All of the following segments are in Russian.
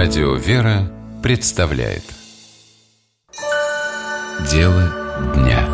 Радио «Вера» представляет Дело дня.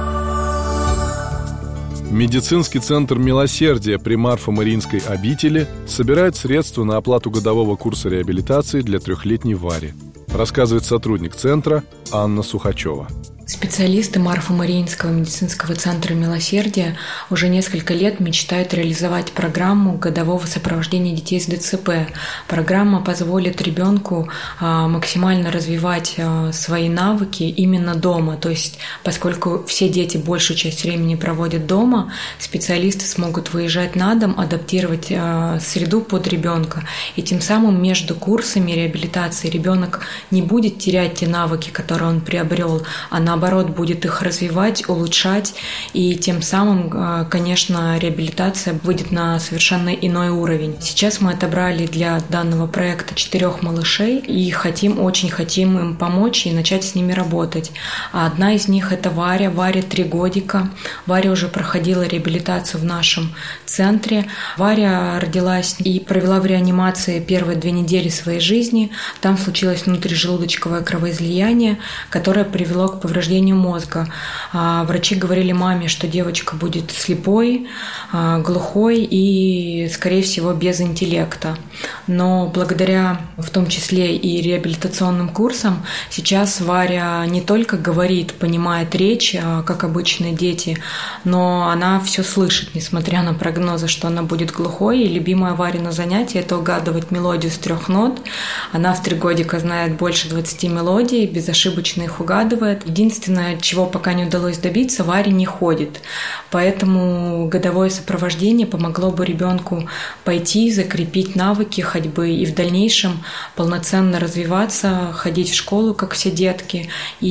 Медицинский центр «Милосердие» при Марфо-Мариинской обители собирает средства на оплату годового курса реабилитации для 3-летней Вари. Рассказывает сотрудник центра Анна Сухачева. Специалисты Марфо-Мариинского медицинского центра «Милосердие» уже несколько лет мечтают реализовать программу годового сопровождения детей с ДЦП. Программа позволит ребенку максимально развивать свои навыки именно дома. То есть, поскольку все дети большую часть времени проводят дома, специалисты смогут выезжать на дом, адаптировать среду под ребенка. И тем самым между курсами реабилитации ребенок не будет терять те навыки, которые он приобрел, а наоборот, будет их развивать, улучшать, и тем самым, конечно, реабилитация выйдет на совершенно иной уровень. Сейчас мы отобрали для данного проекта 4 малышей и очень хотим им помочь и начать с ними работать. А одна из них – это Варя. Варе 3 годика. Варя уже проходила реабилитацию в нашем центре. Варя родилась и провела в реанимации первые 2 недели своей жизни. Там случилось внутрижелудочковое кровоизлияние, которое привело к повреждению мозга. Врачи говорили маме, что девочка будет слепой, глухой и, скорее всего, без интеллекта. Но благодаря, в том числе и реабилитационным курсам, сейчас Варя не только говорит, понимает речь, как обычные дети, но она все слышит, несмотря на прогнозы, что она будет глухой. И любимое Варина занятие – это угадывать мелодию с 3 нот. Она в 3 годика знает больше 20 мелодий, безошибочно их угадывает. Единственное, чего пока не удалось добиться, Варя не ходит. Поэтому годовое сопровождение помогло бы ребенку пойти, закрепить навыки ходьбы и в дальнейшем полноценно развиваться, ходить в школу, как все детки,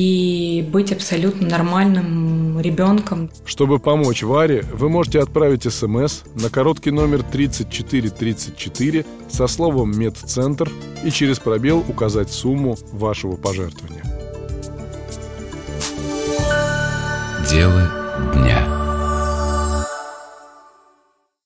и быть абсолютно нормальным ребенком. Чтобы помочь Варе, вы можете отправить СМС на короткий номер 3434 со словом «Медцентр» и через пробел указать сумму вашего пожертвования. Дело дня.